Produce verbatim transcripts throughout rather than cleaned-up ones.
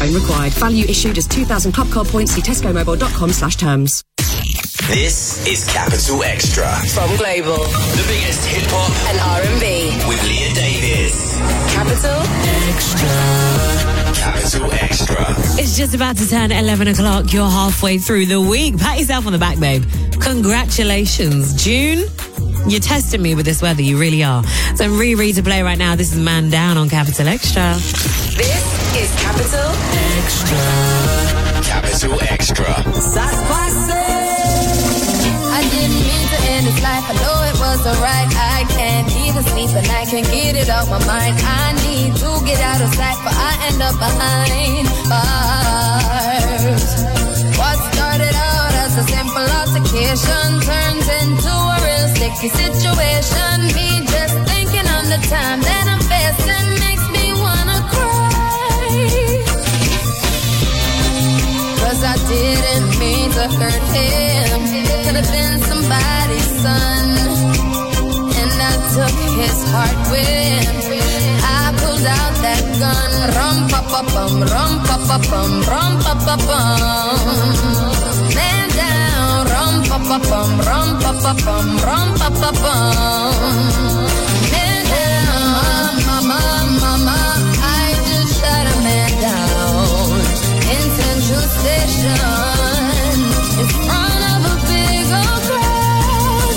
Phone required. Value issued as two thousand Club Card points. See tesco mobile dot com slash terms. This is Capital Extra. From Global. The biggest hip-hop and R and B. With Leah Davis. Capital Extra. Capital Extra. It's just about to turn eleven o'clock. You're halfway through the week. Pat yourself on the back, babe. Congratulations. June, you're testing me with this weather. You really are. So Riri to play right now. This is Man Down on Capital Extra. This is Capital Extra. Capital Extra. I didn't mean to end this life. I know it was alright. I can't even sleep and I can't get it off my mind. I need to get out of sight, but I end up behind bars. What started out as a simple altercation turns into a real sticky situation. Me just thinking on the time that I'm facing makes me wanna cry. Cause I didn't mean to hurt him. Could have been somebody's son. And I took his heart with. I pulled out that gun. Rum pa pa bum, rum pa pa bum, rum pa pa bum. Man down. Rum pa pa bum, rum pa pa bum, rum pa pa bum. Man down. Mama, mama, I just shot a man down in Central Station in front of a big old crowd.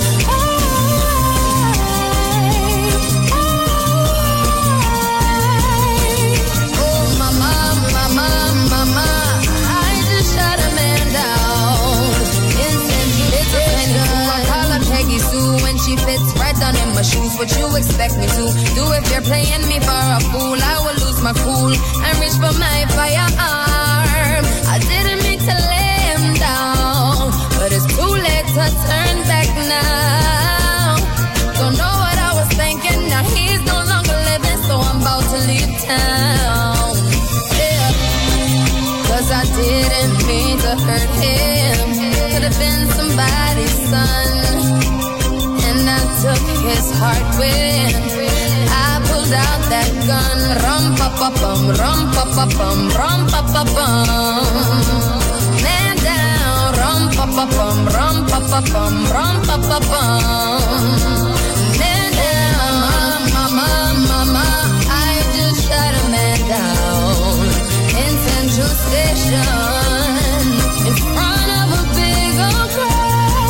Oh, mama, mama, mama, I just shot a man down in Central Station. I call her Peggy Sue when she fits right down in my shoes. What you expect me to do if you're playing me for a fool? I will lose my cool and reach for my firearm. I didn't mean to lay him down, but it's too late to turn back now. Don't know what I was thinking. Now he's no longer living, so I'm about to leave town. Yeah, cause I didn't mean to hurt him. Could have been somebody's son. And I took his heart with. I pulled out that gun. Rum pa pa bum, rum pa pa bum, rum pa pa bum. Man down. Rum pa pa bum, rum pa pa bum, rum pa pa bum. Man down. Mama, mama, I just shot a man down in Central Station in front of a big old crowd.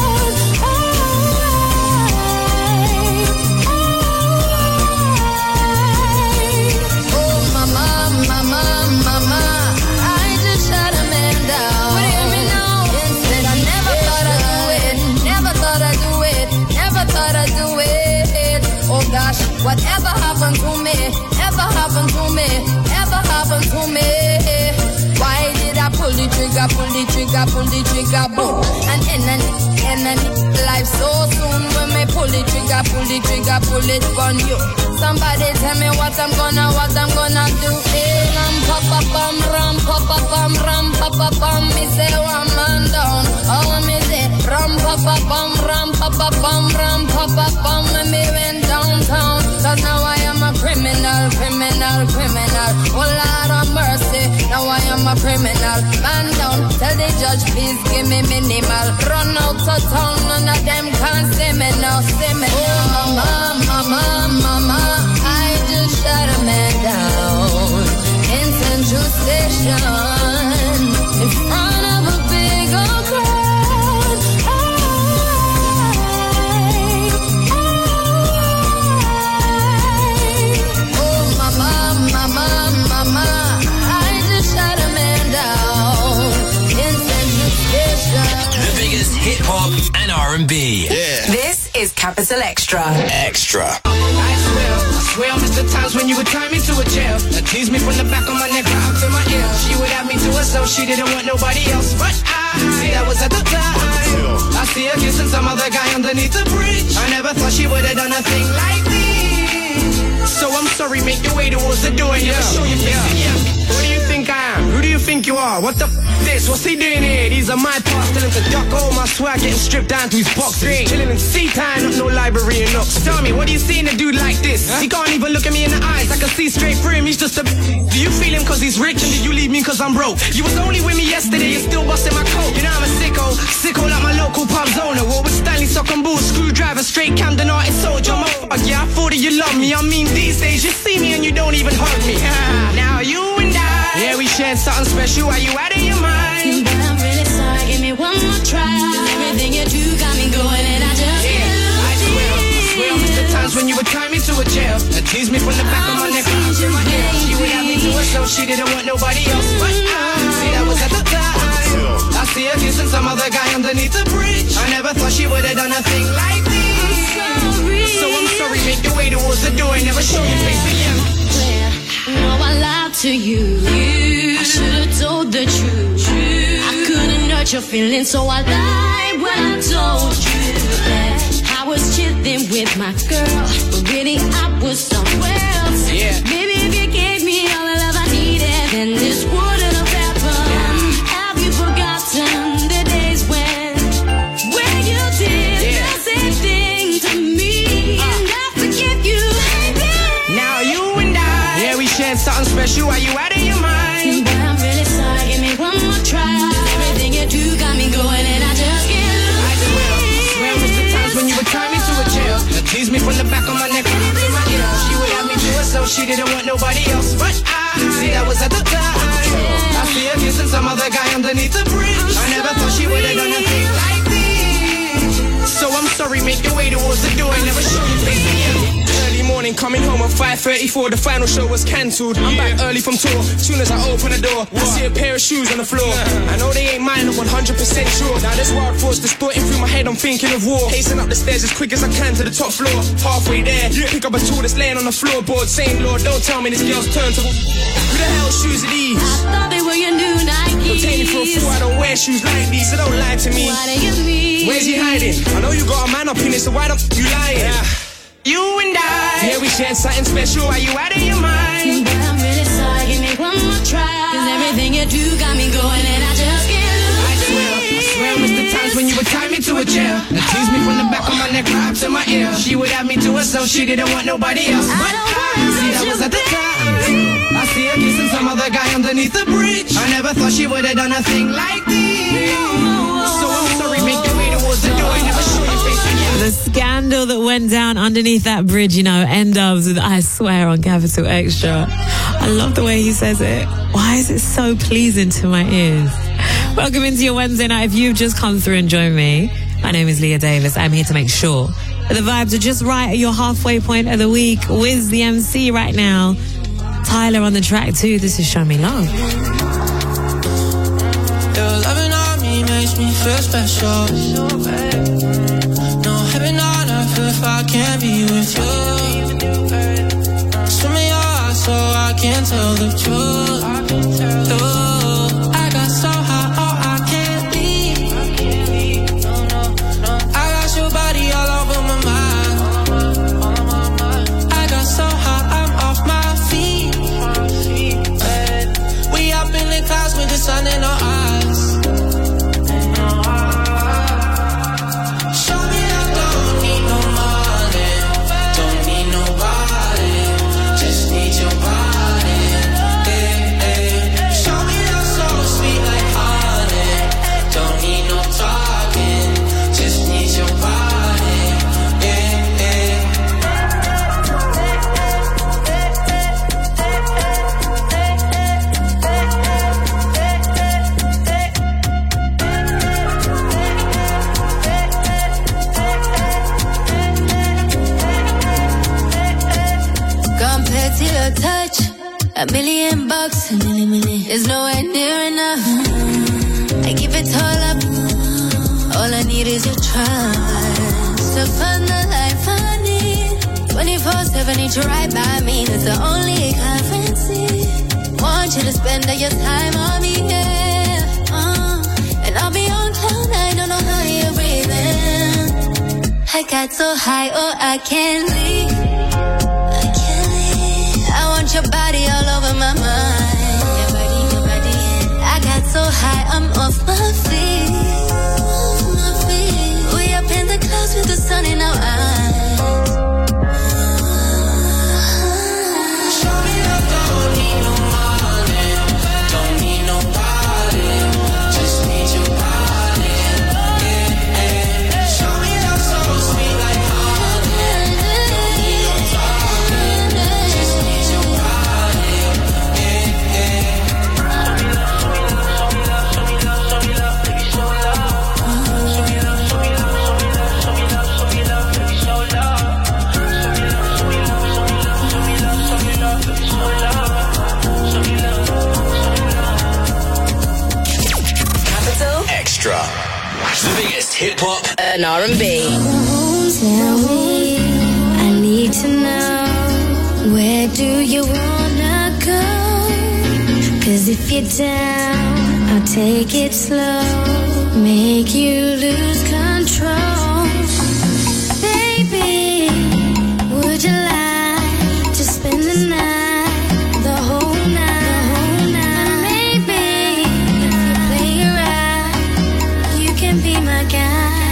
Whatever happened to me, ever happened to me, ever happened to me. Why did I pull the trigger, pull the trigger, pull the trigger, boom? And end and end and life so soon. When me pull the trigger, pull the trigger, pull it on you. Somebody tell me what I'm gonna, what I'm gonna do. Hey, ram pa pa bum, ram pa pa bum, ram pa pa bum. Me say one man down, oh me say ram pa pa bum, ram pa pa bum, ram pa pa bum. And me went downtown. Cause now I am a criminal, criminal, criminal. Oh Lord of mercy, now I am a criminal. Man down, tell the judge please give me minimal. Run out of town, none of them can see me now, see me now. Oh mama, mama, mama, I just shot a man down in Central Station in front of a big old crowd. Mama, mama, I just shot a man down in Central Station. The biggest hip hop and R and B. Yeah. This is Capital Extra. Extra. I swear, I swear I missed the times when you would tie me to a chair. That tease me from the back of my neck right up to my ear. She would have me to herself, she didn't want nobody else. But I, see, that was at the time. I see her kissing some other guy underneath the bridge. I never thought she would have done a thing like this. So I'm sorry, make your way towards the door. Yeah, show your face. Yeah. Who do you think I am? Who do you think think you are? What the f*** this? What's he doing here? These are my parts. Tell him to duck all my swag, getting stripped down to his boxes. Chilling in sea time, not no library and nooks. Tell me, what do you see in a dude like this? Huh? He can't even look at me in the eyes. I can see straight through him. He's just a. Do you feel him cause he's rich and did you leave me cause I'm broke? You was only with me yesterday, you're still busting my coat. You know I'm a sicko, sicko like my local pub's owner. War with Stanley, sock and boots, screwdriver, straight Camden artist soldier. Motherfucker, yeah, I thought that you love me. I mean, these days you see me and you don't even hug me. Now you and I, yeah, we shared something special. Are you out of your mind? But I'm really sorry, give me one more try. Everything you do got me going and I just yeah, I swear, I swear I miss the times when you would tie me to a jail and tease me from the back of my neck up to my ear. She would have me to herself, she didn't want nobody else. But I, see that was at the time. I see her kissing some other guy underneath the bridge. I never thought she would have done a thing like this. So I'm sorry, make your way towards the door and never show your face again. No, I lied to you. I should've told the truth. I couldn't hurt your feelings, so I lied when I told you that I was chilling with my girl, but really I was somewhere else. Yeah. Maybe if you gave me all the love I needed, then this wouldn't have happened. Yeah. Have you forgotten the days when, when you did yeah. the same thing to me? Uh. And I forgive you, baby. Now you and I, yeah, we shared something special. Are you out of your mind? But I'm really sorry, give me one more try. Everything you do got me going and I just can't lose. I swear, I swear it was the times when you would tie me to a jail and tease me from the back of my neck up to my ear. She would have me to herself, she didn't want nobody else. But I, see that was at the time. I see her kissing some other guy underneath the bridge. I never thought she would have done a thing like this. So I'm sorry, make your way towards the door and never show your face again. Early morning, coming home at five thirty-four. The final show was cancelled. I'm back early from tour. Soon as I open the door, I see a pair of shoes on the floor. I know they ain't mine, I'm one hundred percent sure. Now this wild thoughts distorting through my head, I'm thinking of war. Pacing up the stairs as quick as I can to the top floor. Halfway there, pick up a tool that's laying on the floorboard, saying, Lord, don't tell me this girl's turn to. Who the hell shoes are these? I thought they were your new Nikes. Don't take me for a fool, I don't wear shoes like these, so don't lie to me. What do you mean? Where's he hiding? I know you got a man up in it, so why the f*** you lying? Yeah. You and I, yeah, we shared something special. Are you out of your mind? But I'm really sorry, give me one more try. Cause everything you do got me going and I just can't lose. I swear, I swear it was the times when you would tie me to a jail and tease me from the back of my neck right up to my ear. She would have me to herself, she didn't want nobody else. But I, see that was at the time. I see her kissing some other guy underneath the bridge. I never thought she would have done a thing like this. So I'm sorry, make your way towards the door and never show your face again. The scandal that went down underneath that bridge, you know, N-Dubs with I Swear on Capital Extra. I love the way he says it. Why is it so pleasing to my ears? Welcome into your Wednesday night. If you've just come through and joined me, my name is Leah Davis. I'm here to make sure that the vibes are just right at your halfway point of the week. Wiz the M C right now. Tyler on the track too. This is Show Me Love. Your loving on me makes me feel special. No heaven on earth if I can't be with you. Swim in your eyes so I can tell the truth. Ooh, I got so high, oh I can't leave. I got your body all over my mind. I got so high, I'm off my feet. We up in the clouds with the sun in our eyes. Touch a million bucks, a million, million is nowhere near enough. I keep it all up. All I need is your trust to find the life I need. twenty-four seven, need you right by me. That's the only currency. Want you to spend all your time on me, yeah. Uh, and I'll be on cloud nine, don't know how you're breathing. I got so high, oh I can't leave. I want your body all over my mind. Your body, your body. I The biggest hip hop and R and B. Tell me, I need to know, where do you wanna go? Cause if you're down, I'll take it slow, make you lose control. Baby, would you like to spend the night, the whole night, the whole night? Maybe if you play it right, you can be my guy.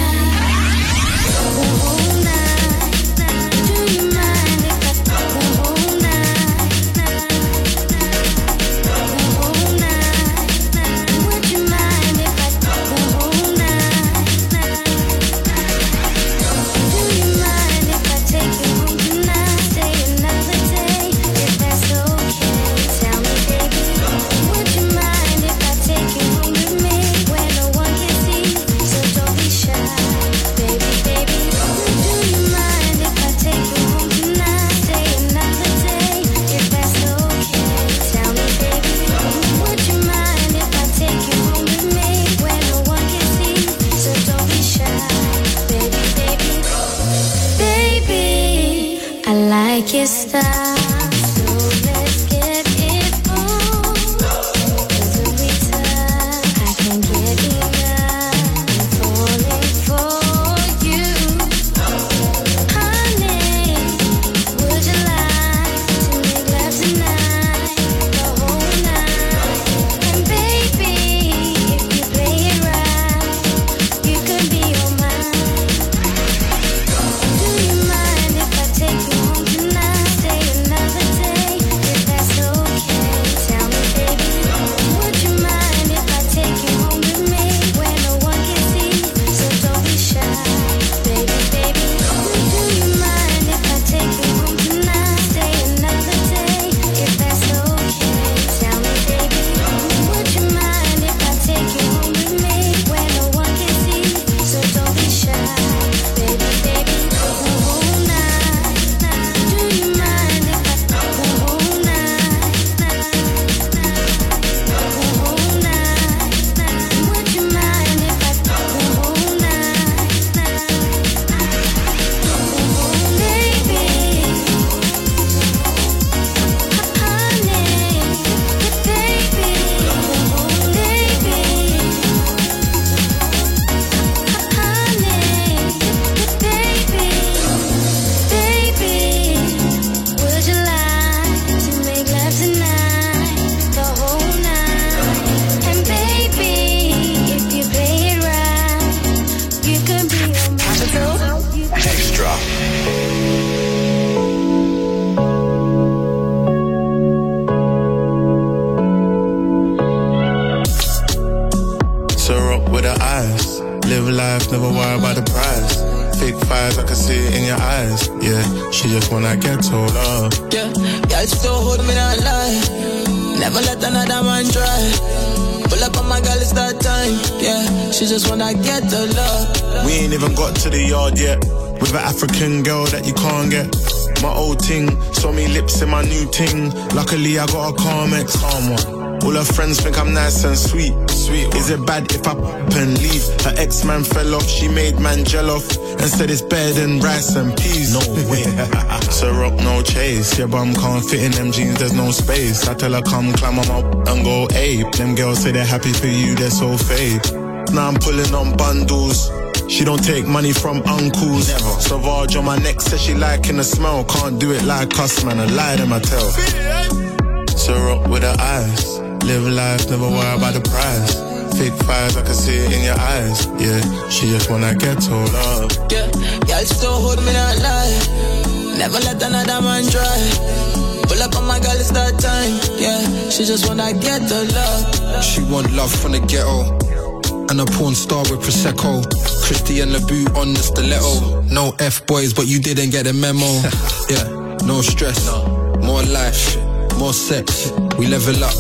The whole night, do you mind if I the whole night, the whole night? Would you mind if I the whole night? Do you mind if I take you home tonight, stay another day, if that's okay? Tell me, baby, would you mind if I take you home with me, where no one can see, so don't be shy, baby, baby. Do you mind if I take you home tonight, stay another day, if that's okay? Tell me, baby, would you mind if I take you home with me, where no one can see, so don't be shy, baby, baby. Baby, I like your style, so let's get it on. Cause every time I can get enough, I'm falling for you. Honey, would you like to make love tonight, the whole night? And baby, if you play it right, you could be all mine. Do you mind if I take you home tonight, stay another day, if that's okay? Tell me, baby, would you mind if I take you home with me, where no one can see, so don't be shy, baby, baby. Do you mind if I take you home tonight, stay another day, if that's okay? Tell me, baby, would you mind if I take you home with me, where no one can see, so don't be shy, baby, baby. The whole night, do you mind if I the whole night, the whole night? Would you mind if I the whole night, baby, honey, baby, baby, would you like to make love tonight, the whole night? And baby, if you play it right, you could be on my Extra. So rock with the eyes, live life, never worry about the price. Fake fires, I can see it in your eyes. Yeah, she just wanna get told up. Yeah, y'all still hold me that lie. Never let another man try. Pull up on my girl, it's that time. Yeah, she just wanna get the love. We ain't even got to the yard yet. With an African girl that you can't get. My old ting, saw me lips in my new ting. Luckily I got a calm ex, calm one. All her friends think I'm nice and sweet. Sweet. Is it bad if I up and leave? Her ex-man fell off, she made man gel off and said it's better than rice and peas. No way. So rock, no chase. Your bum can't fit in them jeans, there's no space. I tell her come climb on my and go ape. Them girls say they're happy for you, they're so fake. Now I'm pulling on bundles. She don't take money from uncles. Never. Sauvage on my neck says she liking the smell. Can't do it like us, man, I lie to my tell. So rock with her eyes, live life, never worry about the price. Fake fires, I can see it in your eyes. Yeah, she just wanna get told up. Yeah, y'all still hold me that lie. Never let another man try. Pull up on my girl, it's that time. Yeah, she just wanna get the love. She want love from the ghetto, and a porn star with Prosecco. Christy and LeBoot on the stiletto. No F-boys, but you didn't get the memo. Yeah, no stress, more life, more sex. We level up, up.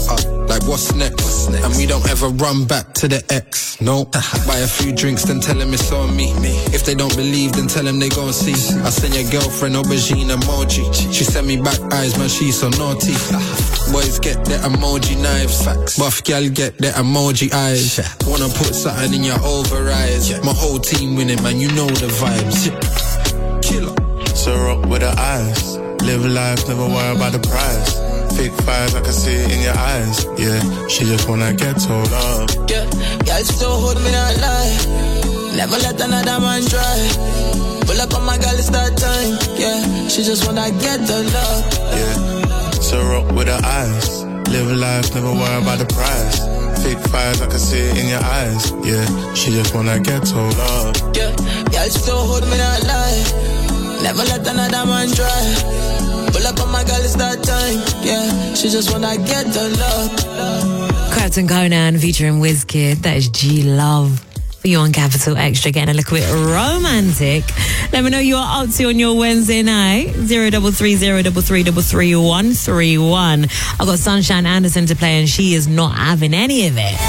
Like what's next? what's next? And we don't ever run back to the ex. No. Buy a few drinks, then tell them it's on me. If they don't believe, then tell them they gon' see. I send your girlfriend aubergine emoji. She sent me back eyes, man, she's so naughty. Boys get the emoji knives. Buff gal get the emoji eyes. Wanna put something in your over eyes. My whole team winning, man, you know the vibes. Killer. So rock with the eyes. Live life, never worry about the price. Fake fires, I can see it in your eyes. Yeah, she just wanna get told off. Yeah, y'all still hold me not lie. Never let another man try. Pull up on my girl, it's that time. Yeah, she just wanna get the love. Yeah, so rock with the eyes. Live life, never worry about the price. Fake fires, I can see it in your eyes. Yeah, she just wanna get told off. Yeah, y'all still hold me not lie. Never let another man try. Pull up on my girl, it's that time. Yeah, she just wanna get the love. Captain Conan featuring Wizkid. That is G-Love for you on Capital Extra. Getting a little bit romantic. Let me know you are up to on your Wednesday night. Zero double three zero double three double three one three one. I've got Sunshine Anderson to play, and she is not having any of it.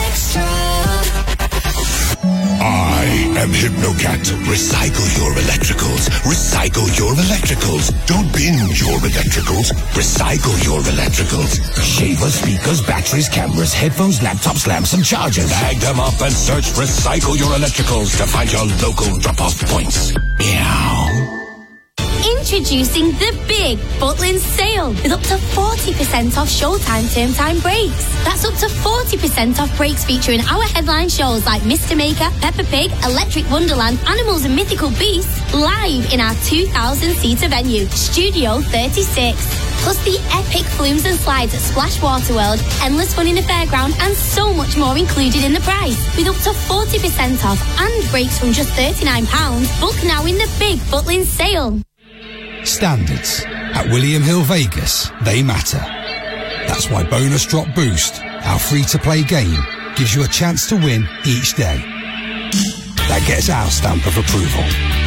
I am Hypnocat. Recycle your electricals. Recycle your electricals. Don't bin your electricals. Recycle your electricals. Shavers, speakers, batteries, cameras, headphones, laptops, lamps, and chargers. Bag them up and search Recycle Your Electricals to find your local drop-off points. Meow. Introducing the big Butlins sale with up to forty percent off Showtime term time breaks. That's up to forty percent off breaks featuring our headline shows like Mister Maker, Peppa Pig, Electric Wonderland, Animals and Mythical Beasts, live in our two thousand seater venue, Studio thirty-six. Plus the epic flumes and slides at Splash Waterworld, endless fun in the fairground, and so much more included in the price. With up to forty percent off and breaks from just thirty-nine pounds, book now in the big Butlins sale. Standards. At William Hill Vegas, they matter. That's why Bonus Drop Boost, our free-to-play game, gives you a chance to win each day. That gets our stamp of approval.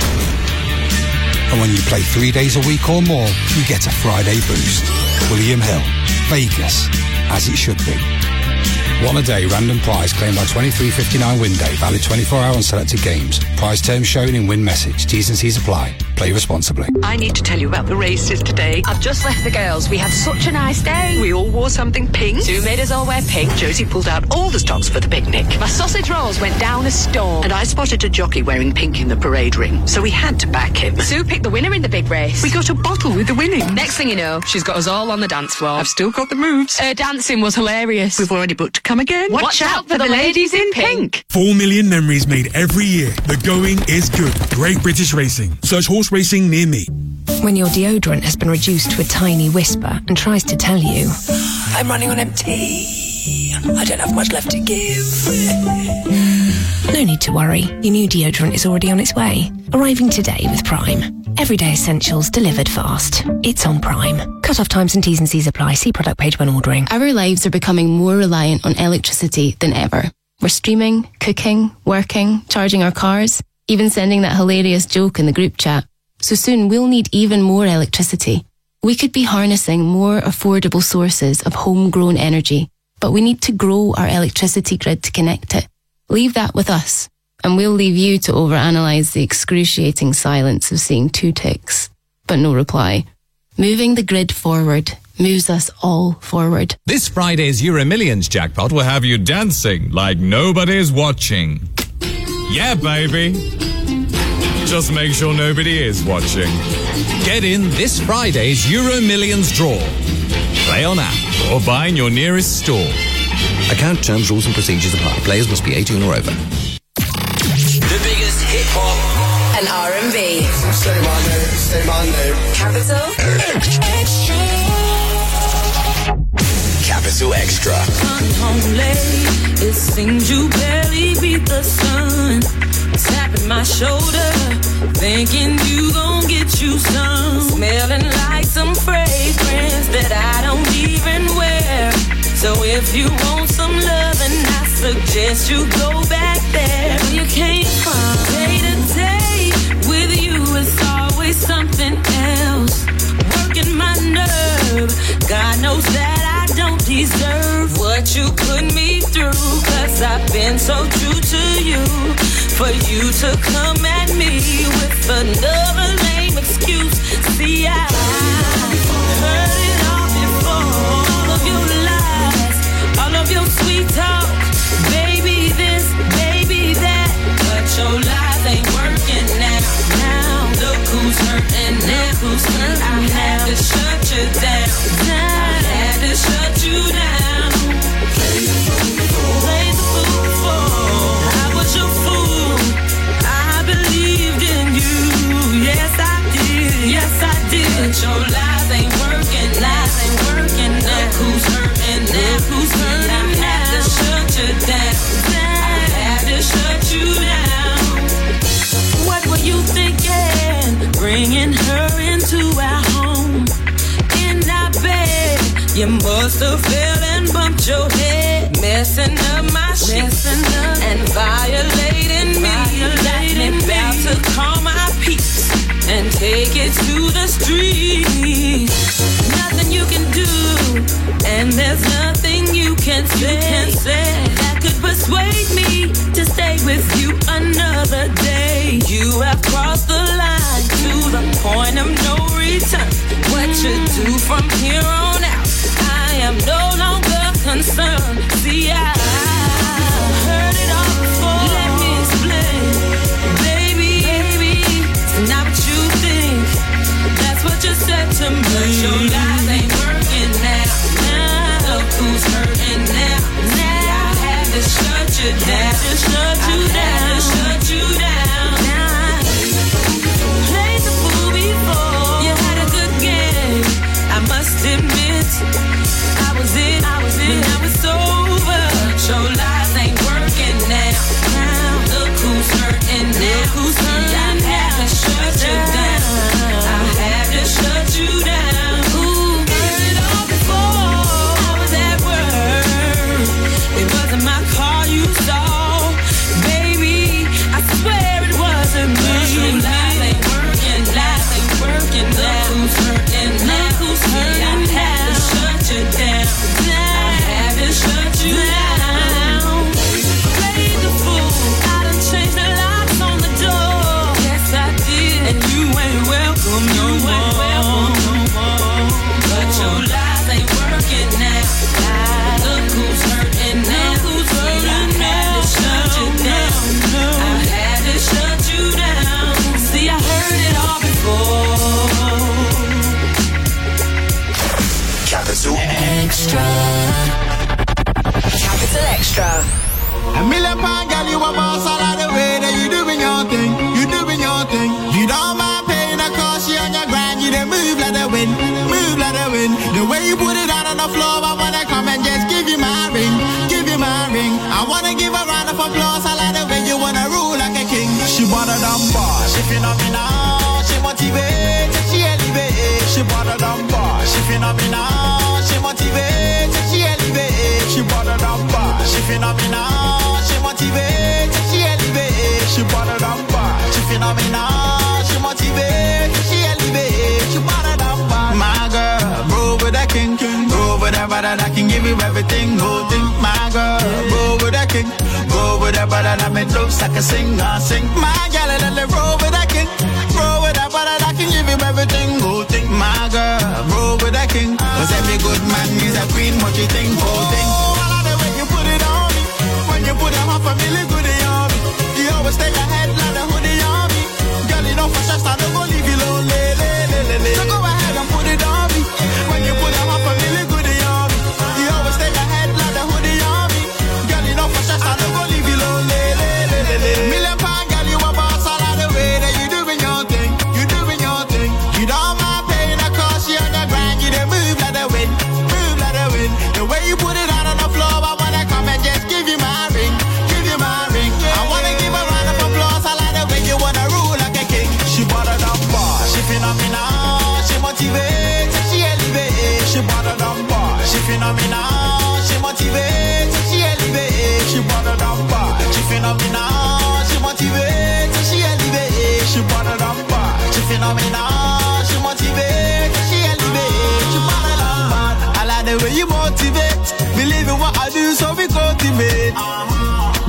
And when you play three days a week or more, you get a Friday boost. William Hill, Vegas, as it should be. One a day random prize claimed by twenty-three fifty-nine win day, valid twenty-four hour on selected games. Prize terms shown in win message. T's and C's apply. Play responsibly. I need to tell you about the races today. I've just left the girls. We had such a nice day. We all wore something pink. Sue made us all wear pink. Josie pulled out all the stops for the picnic. My sausage rolls went down a storm. And I spotted a jockey wearing pink in the parade ring. So we had to back him. Sue picked the winner in the big race. We got a bottle with the winning. Next thing you know, she's got us all on the dance floor. I've still got the moves. Her dancing was hilarious. We've already booked to come again. Watch, Watch out for the ladies in pink. Four million memories made every year. The going is good. Great British Racing. Search horse racing near me. When your deodorant has been reduced to a tiny whisper and tries to tell you, I'm running on empty. I don't have much left to give. No need to worry. Your new deodorant is already on its way. Arriving today with Prime. Everyday essentials delivered fast. It's on Prime. Cut-off times and T's and C's apply. See product page when ordering. Our lives are becoming more reliant on electricity than ever. We're streaming, cooking, working, charging our cars, even sending that hilarious joke in the group chat. So soon we'll need even more electricity. We could be harnessing more affordable sources of homegrown energy, but we need to grow our electricity grid to connect it. Leave that with us, and we'll leave you to overanalyze the excruciating silence of seeing two ticks, but no reply. Moving the grid forward moves us all forward. This Friday's Euro Millions jackpot will have you dancing like nobody's watching. Yeah, baby. Just make sure nobody is watching. Get in this Friday's Euro Millions draw. Play on app or buy in your nearest store. Account terms, rules and procedures apply. Players must be eighteen or over. The biggest hip hop and R and B. Say my name, say my name. Capital Extra. Capital Extra. Come home late. It seems you barely beat the sun. Tapping my shoulder, thinking you gon' get you some. Smelling like some fragrance that I don't even wear. So if you want some loving, I suggest you go back there where you came from. Day to day with you is always something else. Working my nerve, God knows that I don't deserve what what you put me through, cause I've been so true to you. For you to come at me with another lame excuse. See, I heard it all before. All of your lies, all of your sweet talk, baby this, baby that, but your lies ain't working now. Now look who's hurting now. Who's hurting I had to shut you down. I had to shut you down. Play the fool, play the fool before. I was your fool. I believed in you. Yes I did. Yes I did. But your lies ain't working. Lies ain't working now. Look who's hurting now. Who's hurting I now. Had to shut you down. I had to shut you down. What were you thinking? Bringing her into our home, in our bed. You must have fell and bumped your head, messing up my sheets and violating me. Violating me. About to call my peace and take it to the streets. Nothing you can do, and there's nothing you can say, you can say that could persuade me to stay with you another day. You have crossed the line to the point of no return. What you do from here on out, I am no longer concerned. See, I heard it all before. Let me explain, baby, baby. It's not what you think. That's what you said to me. But your lies ain't working now. Now look who's hurting now. Now I had to shut you down. To shut you I down. Had to shut you down. Now played the fool before. You had a good game. I must admit, I was in, I was in, I was over. But your lies ain't working now. Now look who's hurting now. Look who's hurting I had to shut you down. I had to shut you down. Ooh, heard it all before. I was at work. It wasn't my car you saw, baby. I swear it wasn't me. But your lies ain't working, lies ain't working now. Look who's hurting now. Look who's hurting I had to shut you down. I had to shut you down. Play the fool. I done changed the locks on the door. Yes, I did. And you ain't welcome no more. But your lies ain't working now. Look who's hurting now. Who's hurting now? I had to shut you down. I had to shut you down. See, I heard it all before. Capital Extra. Capital Extra. A million pound girl, you a boss all of the way that you doing your thing, you doing your thing. You don't mind paying the cost, you on your grind, you don't move like the wind, move like the wind. The way you put it out on the floor, I wanna come and just give you my ring, give you my ring. I wanna give a round of applause, I like the way you wanna rule like a king. She bought a dumb bar, she phenomenal, she motivates, she elevates. She bought a dumb bar, she phenomenal, she motivates, she elevates. She bought a dumb bar, she phenomenal, she motivates, she elevates. She bought a dumb bar, she phenomenal, she motivates, she elevates. She bought a dumb bar. My girl, bro with a king, bro with a brother that can give you everything, whole thing. My girl, bro with a king, bro with a brother that make looks like a singer, sing. My girl, let the roll with a king, bro with a brother that can give you everything, whole thing. My girl, bro with a king, 'cause every good man needs a queen, what you think, whole thing. You put a half a million good in your me. You always stay ahead like the hoodie on me. Girl, you know for sure, I don't go leave you lonely. So go ahead and put it on me. When you put a half a million good in your me. You always stay ahead like the hoodie on me. Girl, you know for sure, I don't go leave you lonely. Million pound girl, you a boss all of the way that you doing your thing. You doing your thing. You don't mind paying the cost, you on the grind. You don't move like the wind, move like the wind. The way you put it out on the floor, I wanna come and just give you my ring, give you my ring. I wanna give a round of applause. I like the way you wanna rule like a king. She bought a dumb bar, she phenomenal, she motivates, she elevates. She bought a dumb bar, she phenomenal, she motivates, she elevates. She bought a dumb bar, she phenomenal, she motivates, she elevates. She bought a dumb bar, she phenomenal, she motivates, she elevates. She bought a dumb bar. I like the way you motivate, believe in what I do.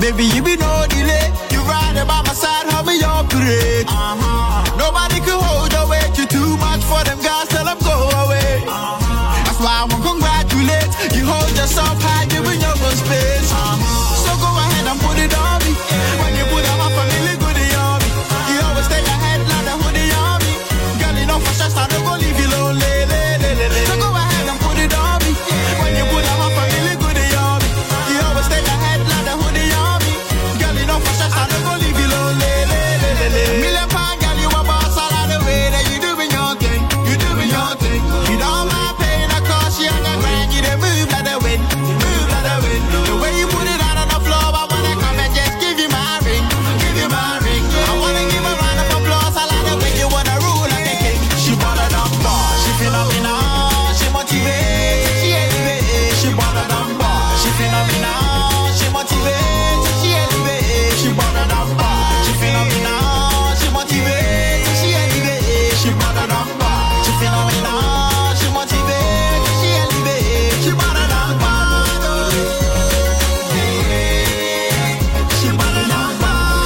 baby, you be no delay. You ride by my side, help me on parade. Uh-huh. Nobody can hold your weight. You too much for them guys, tell them go away. Uh-huh. That's why I want to congratulate. You hold yourself high, giving your own space. Uh-huh. So go ahead and put it on me. When you put on my family, good on me. You always stay ahead like the hoodie on me. Girl, you know for sure, I don't go leave you lonely. So go ahead and put it on me. When you put on my family, good on me. You always stay ahead like the hoodie on me. Girl, you know for sure, I don't go leave you lonely. Million pound girl, you a boss all of the way that you doing your thing. You doing your thing. You don't mind paying a cost, you on the grind. You dey move like the wind, move like the wind. The way you put it out on the floor, I wanna come and just give you my ring, give you my ring. I wanna give a round of applause. I like the way you wanna rule like a king. She wanna dumb bar, she phenomenal, she motivates, she elevates. She wanna dumb bar, she phenomenal, she motivates, she elevates. She wanna dumb bar, she phenomenal, she motivates, she elevates. She wanna dumb bar, she phenomenal, she motivates, she elevates. She wanna dumb bar, she wanna dumb bar,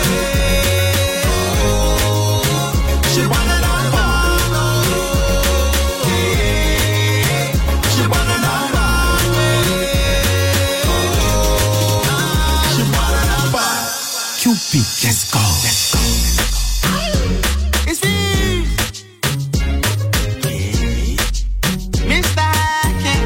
she wanna dumb bar, she wanna dumb bar, she wanna dumb bar. Cupid, let's go, let's go. It's me, Mister King.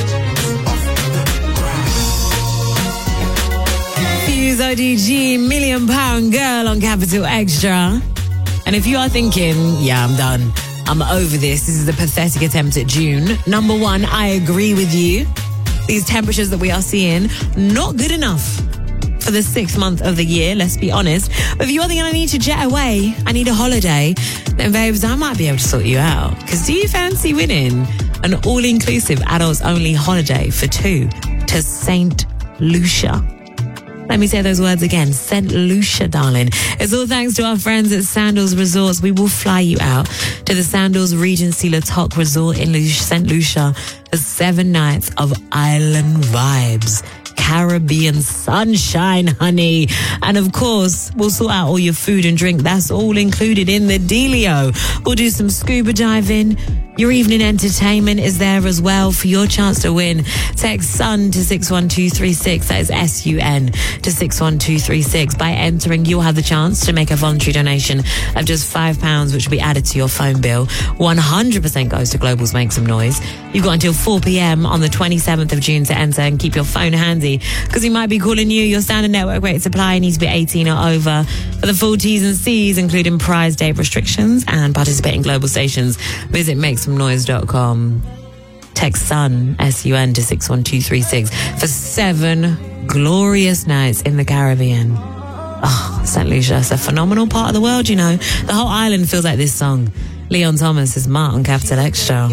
Fuse O D G, Million Pound Girl on Capital Extra. And if you are thinking, yeah, I'm done, I'm over this, this is a pathetic attempt at June. Number one, I agree with you. These temperatures that we are seeing, not good enough for the sixth month of the year, let's be honest. But if you're thinking I need to jet away, I need a holiday, then babes, I might be able to sort you out. Because do you fancy winning an all-inclusive adults-only holiday for two to Saint Lucia? Let me say those words again. Saint Lucia, darling. It's all thanks to our friends at Sandals Resorts. We will fly you out to the Sandals Regency Le Toc Resort in Saint Lucia for seven nights of island vibes. Caribbean sunshine, honey. And of course, we'll sort out all your food and drink. That's all included in the dealio. We'll do some scuba diving. Your evening entertainment is there as well for your chance to win. Text SUN to six one two three six. That is S U N to six one two three six. By entering, you'll have the chance to make a voluntary donation of just five pounds, which will be added to your phone bill. one hundred percent goes to Global's Make Some Noise. You've got until four p.m. on the twenty-seventh of June to enter, and keep your phone handy because he might be calling you. Your standard network rate supply needs to be eighteen or over. For the full T's and C's, including prize date restrictions and participating global stations, visit make some noise dot com. Text SUN, S U N, to six one two three six for seven glorious nights in the Caribbean. Oh, Saint Lucia, it's a phenomenal part of the world, you know. The whole island feels like this song. Leon Thomas is Mark on Capital Extra.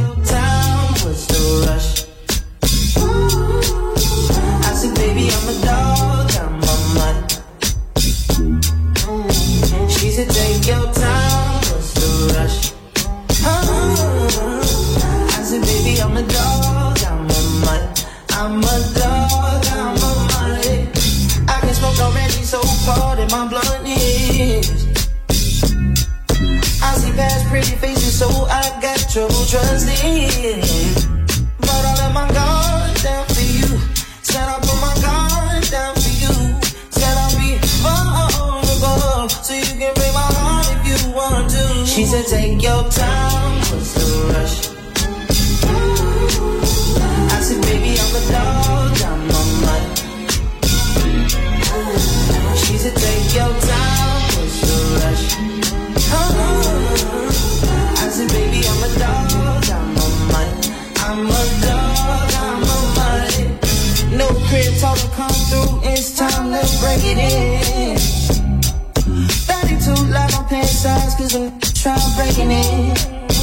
She said, take your time, what's the rush? I said, baby, I'm a dog, I'm a mutt. I'm a dog, I'm a mutt. I can smoke already, so cold in my blunt is. I see past pretty faces, so I got trouble trusting. But I let my guard down for you. Said I put my guard down for you. Said I'll be vulnerable, so you can break my heart if you want to. She said, take your time, what's the rush? I said, baby, I'm a dog, I'm a mutt. She said, take your time, what's the rush? I said, baby, I'm a dog, I'm a mutt. I'm a dog, I'm a mutt. No crib talk to come through, it's time to break it in. thirty-two like my pants size, cause I'm trying breaking it.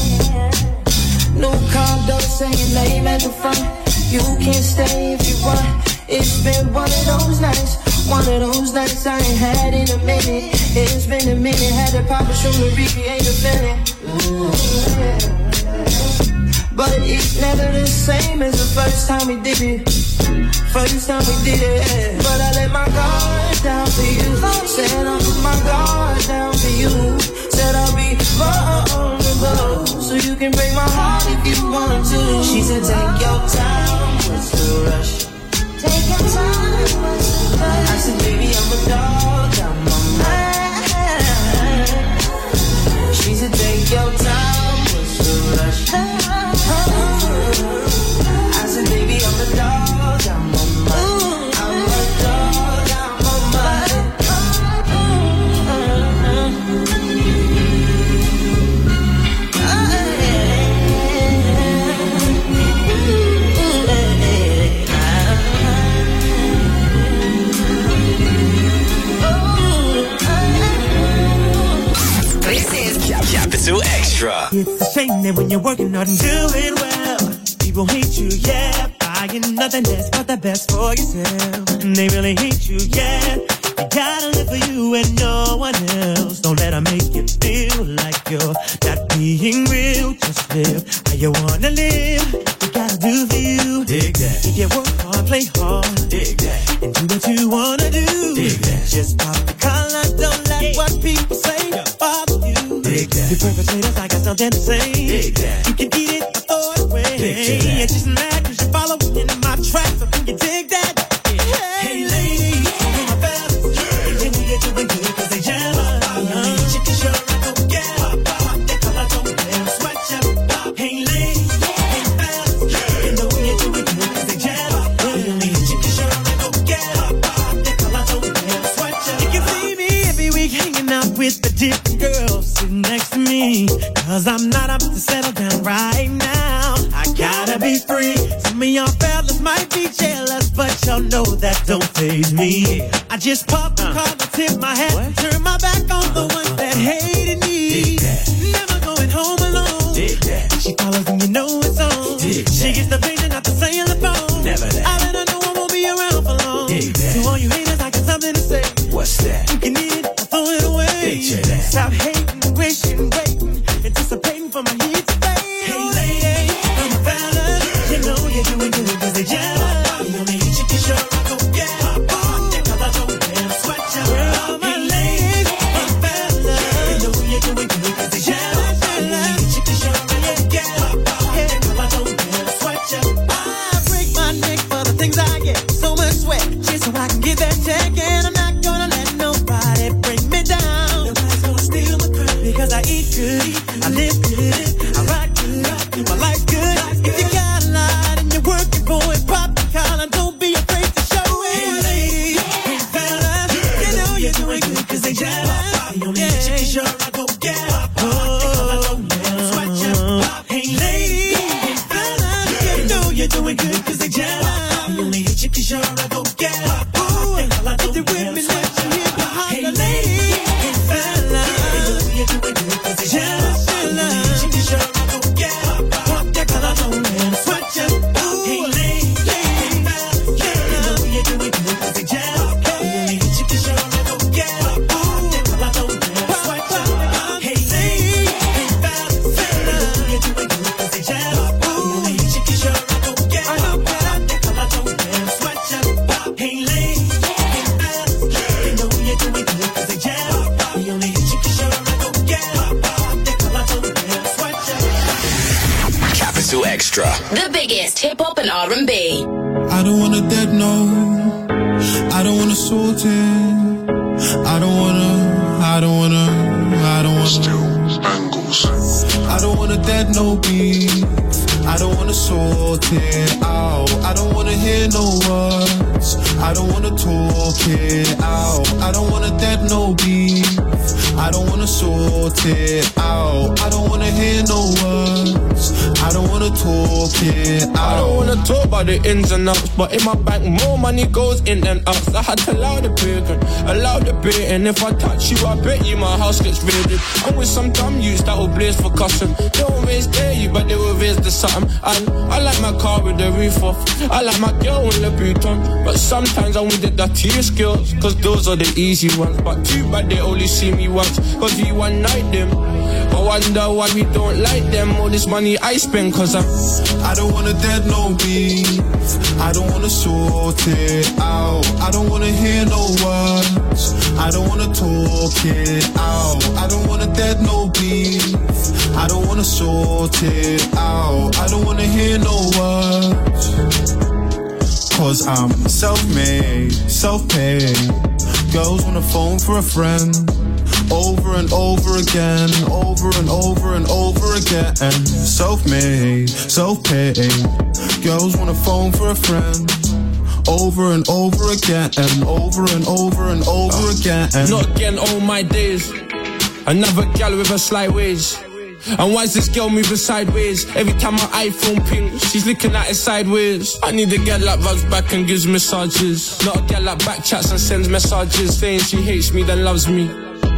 No condo, say your name at the front. You can stay if you want. It's been one of those nights, one of those nights I ain't had in a minute. It's been a minute, had to pop a shroom to recreate the feeling. Ooh, yeah. But it's never the same as the first time we did it. First time we did it, but I let my guard down for you. Said I'll put my guard down for you. Said I'll be vulnerable, so you can break my heart if you want to. She said take your time, what's the rush? Take your time, what's the rush? I said baby I'm a dog, I'm a man. She said take your time, what's the rush? I said baby I'm a dog, I'm a man. I'm a dog, I'm a man. Capital Extra. It's a shame that when you're working hard and doing well, people hate you, yeah. Buying nothing less but the best for yourself. And they really hate you, yeah. You gotta live for you and no one else. Don't let them make you feel like you're not being real. Just live how you wanna live. You gotta do for you. Dig that. If you work hard, play hard. Dig that. And do what you wanna do. Dig that. Just pop the collar, don't let yeah. what people say bother you. Dig that. You perpetrators, I got something to say. Dig that. You can eat it or throw it away. Dig that. It's just mad cause you're following in my tracks. So can you dig that? Yeah. Hey, hey lady, hey my fellas, yeah. They know you're doing good cause they jealous. Uh-huh. You can sure I go get it. They call I don't let them sweat you. Hey lady, hey fellas, yeah. They know you're doing good cause they jealous. You can sure I go get it. They call I don't let them sweat you. You can see me every week hanging out with the different girls sitting next to me. Cause I'm not up to settle down right now. I gotta be free. Some of y'all fellas might be jealous, but y'all know that don't faze me. I just pop the collar, tip my hat, what? Turn my back on the ones that hated me. Never going home alone. She follows and you know it's on. She gets the vision not to say on the phone. Never that. I let her know I won't be around for long. To all you haters, I got something to say. What's that? You can eat it or throw it away. Stop hating, wishing, waiting, anticipating for my heat to fade. Hey lady, I'm a fella. You know you're doing good cause they jealous. You only hit you cause you're a go get it. Cause I don't let them sweat you. Well, my lady, I'm a fella. You know you're doing good cause they jealous. You only hit you cause you're a go get it. Cause I don't let them sweat you. I break my neck for the things I get. So much sweat just so I can get that check. And I'm not gonna let nobody bring me down. Nobody's gonna steal my crown. Because I eat good, I live good, I rock good, my life good. If you got a lot and you're working for it, pop the collar, don't be afraid to show it. Hey lady, hey fella, you know you're doing good cause they jealous. You only hit you cause you're a go get it. Hey lady, hey fella, you know you're doing good cause they jealous. You only hit you cause you're a go get it. If you're with me, let you hear the holler. Hey lady, hey fella, you know you're doing good cause they jealous. Extra. The biggest hip hop and R and B. I don't want a dead no. I don't want to sort it. I don't wanna. I don't wanna. I don't wanna. Still angles. I don't want a dead no beef. I don't wanna sort it out. I don't wanna hear no words. I don't wanna talk it out. I don't want a dead no beef. I don't wanna sort it out. I don't wanna hear no words. I don't wanna talk it out. I don't wanna talk about the ins and outs, but in my bank more money goes in than out. I had to allow the bacon, allow the bait, and if I touch you, I bet you my house gets raided. I'm with some dumb youths that will blaze for custom. They won't raise dare you, but they will raise the something. And I like my car with the roof off. I like my girl with the boot on. But sometimes I want the dirtier skills, cause those are the easy ones. But too bad they only see me once, cause we one night them. I wonder why we don't like them. All this money I spend cause I'm I don't wanna dead no beef. I don't wanna sort it out. I don't wanna hear no words. I don't wanna talk it out. I don't wanna dead no beef. I don't wanna sort it out. I don't wanna hear no words. Cause I'm self-made, self-paid. Girls wanna phone for a friend. Over and over again, over and over and over again. Self-made, self-paid. Girls wanna phone for a friend. Over and over again, and over and over and over again. Not again, all my days. Another gal with a slight ways. And why's this girl moving sideways? Every time my iPhone pings, she's looking at it sideways. I need a girl that rubs back and gives massages. Not a girl that backchats and sends messages saying she hates me then loves me.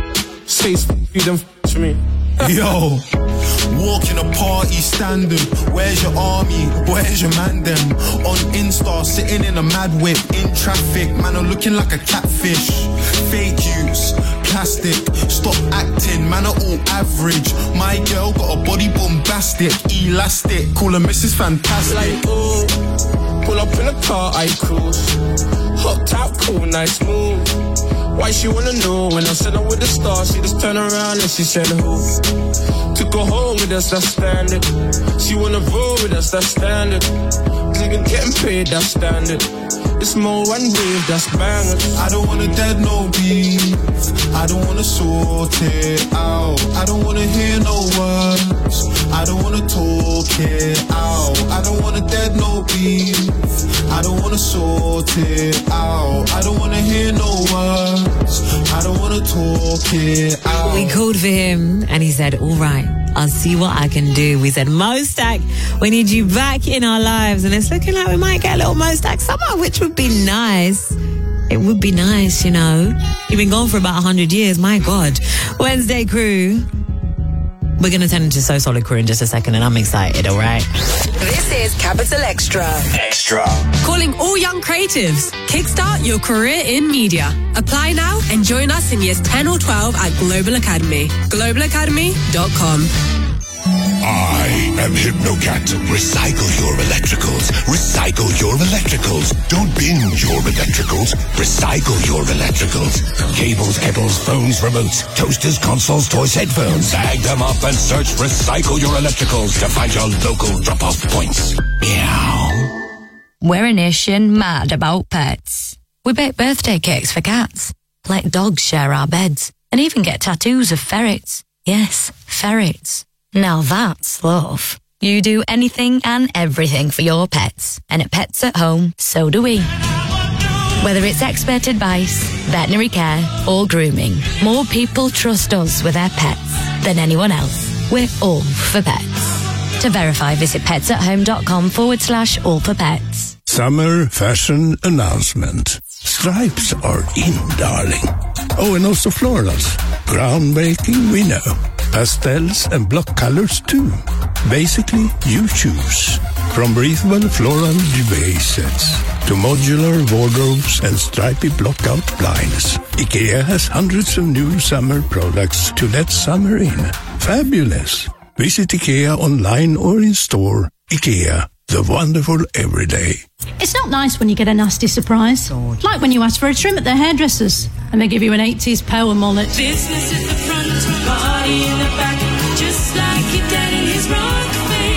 Says f*** you then f*** me. Yo, walk in a party standard. Where's your army? Where's your man them? On Insta, sitting in a mad whip in traffic. Man, I'm looking like a catfish. Fake use, plastic. Stop acting, man, are all average. My girl got a body bombastic, elastic. Call her Missus Fantastic. Like, ooh, pull up in a car, I cruise. Hot top, cool, nice move. Why she wanna know when I said I'm with the stars? She just turned around and she said who? Took her home with us, that's standard. She wanna roll with us, that's standard. Nigga getting paid, that's standard. It's more one wave, that's bangers. I don't wanna dead no beef. I don't wanna sort it out. I don't wanna hear no words. I don't wanna talk it out. I don't wanna dead no beef. I don't wanna sort it out. I don't wanna hear no words. I don't wanna talk it out. We called for him and he said, all right, I'll see what I can do. We said, Mostack, we need you back in our lives. And it's looking like we might get a little Mostack summer, which would be nice. It would be nice, you know. You've been gone for about one hundred years, my God. Wednesday crew. We're going to turn into So Solid Crew in just a second, and I'm excited, all right? This is Capital Extra. Extra. Calling all young creatives. Kickstart your career in media. Apply now and join us in years ten or twelve at Global Academy. global academy dot com. I am Hypnocat. Recycle your electricals. Recycle your electricals. Don't binge your electricals. Recycle your electricals. Cables, kettles, phones, remotes, toasters, consoles, toys, headphones. Bag them up and search Recycle Your Electricals to find your local drop-off points. Meow. We're a nation mad about pets. We bake birthday cakes for cats, let dogs share our beds, and even get tattoos of ferrets. Yes, ferrets. Now that's love. You do anything and everything for your pets. And at Pets at Home, so do we. Whether it's expert advice, veterinary care, or grooming, more people trust us with their pets than anyone else. We're all for pets. To verify, visit petsathome.com forward slash all for pets. Summer fashion announcement. Stripes are in, darling. Oh, and also florals. Groundbreaking, we know. Pastels and block colors too. Basically, you choose. From breathable floral duvet sets to modular wardrobes and stripy block-out blinds, IKEA has hundreds of new summer products to let summer in. Fabulous! Visit IKEA online or in store. IKEA, the wonderful everyday. It's not nice when you get a nasty surprise. Like when you ask for a trim at the hairdressers and they give you an eighties power mullet. Business at the front, party in the back, just like your dad in his rock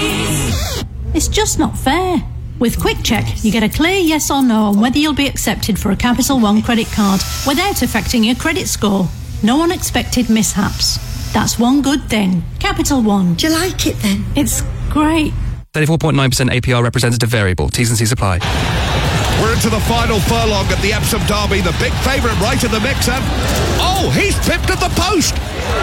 face. It's just not fair. With Quick Check, you get a clear yes or no on whether you'll be accepted for a Capital One credit card without affecting your credit score. No unexpected mishaps. That's one good thing. Capital One. Do you like it then? It's great. thirty-four point nine percent A P R representative variable. T's and C's apply. We're into the final furlong at the Epsom Derby. The big favourite right in the mix. And oh, he's pipped at the post.